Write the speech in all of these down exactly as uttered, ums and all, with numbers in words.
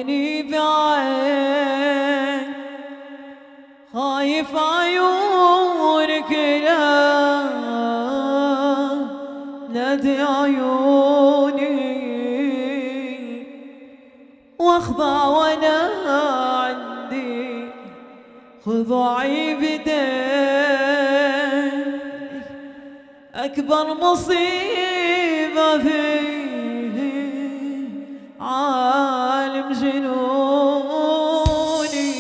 عيني بعين خايف عيونك لا نادي عيوني واخضع وانا عندي خضوعي بدين اكبر مصيبة فيه عالم جنوني.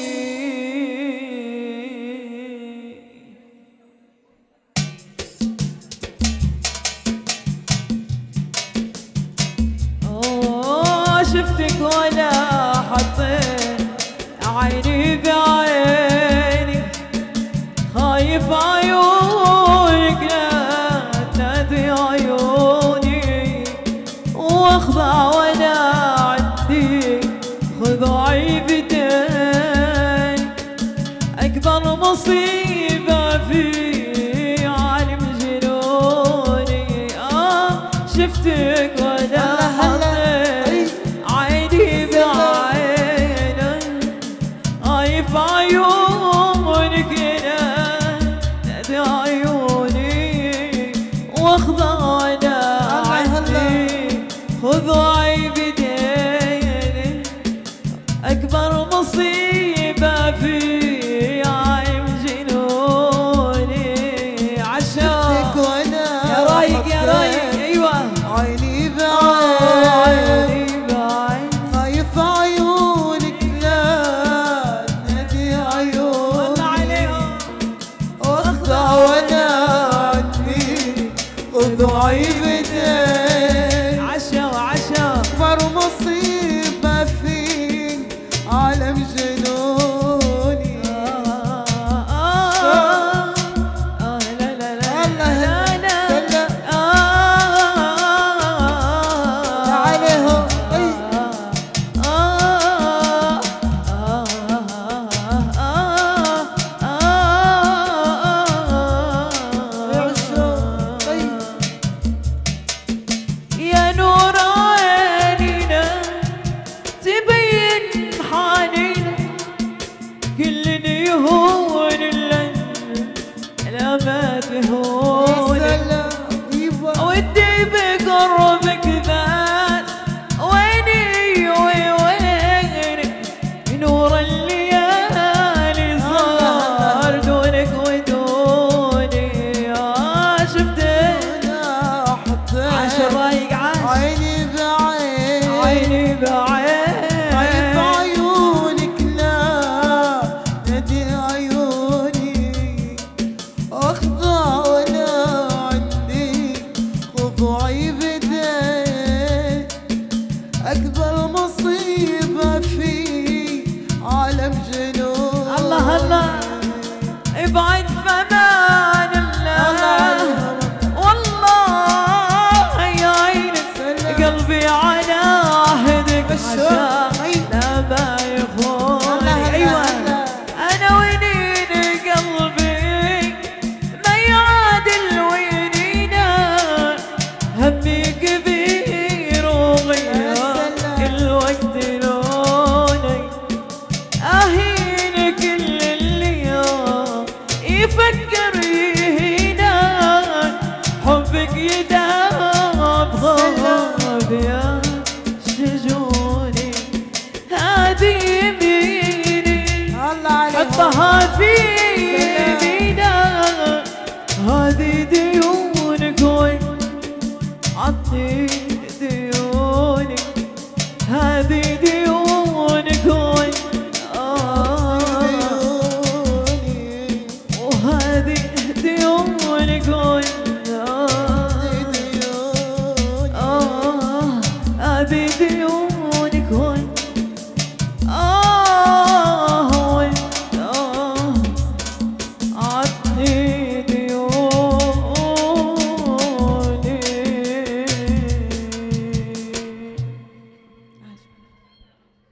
اوه شفتك ولا حطيت عيني بعيني خايف عيونك لا تنادي عيوني واخضع وانا عندي خضوعي بدين اكبر مصيبة في عالم جنوني. اه شفتك ولا حطيت عيني بعيني خايف عيونك لا نادي عيوني واخضع وانا عندي خضوعي بدين اكبر مصيبة في عالم جنوني. عشاق يا رايق يا رايق ايوه عيني بعين خايف عيونك لا نادي عيوني واخضع وانا عندي خضوعي بدين عشا وعشا اكبر مصيبة في عالم جنوني. آه آه آه لا لا لا لا لا عليهم يا نور عينينا تبين حالينا كل يهون الليل لا ما تهون ودي بقربك بس ويني وينك نور الليالي صار دونك ودوني. آه شفتك عشر رايق عاش عيني بعين عيني بعين خايف عيونك لا نادي عيوني اخضع وانا عندي خضوعي بدين اكبر مصيبة في عالم جنون. الله الله ابعد فمان الله والله يا عيني قلبي على عهدك عشان لا ما يخوني. ايوه انا ونين قلبي ما يعادل وينينا همي كبير وغير الوقت لوني اهين كل اللي يفكر يهينا حبك يداب ضاب يا شجوني هذه يميني حطها في يمينا هذه ديونك وين عطني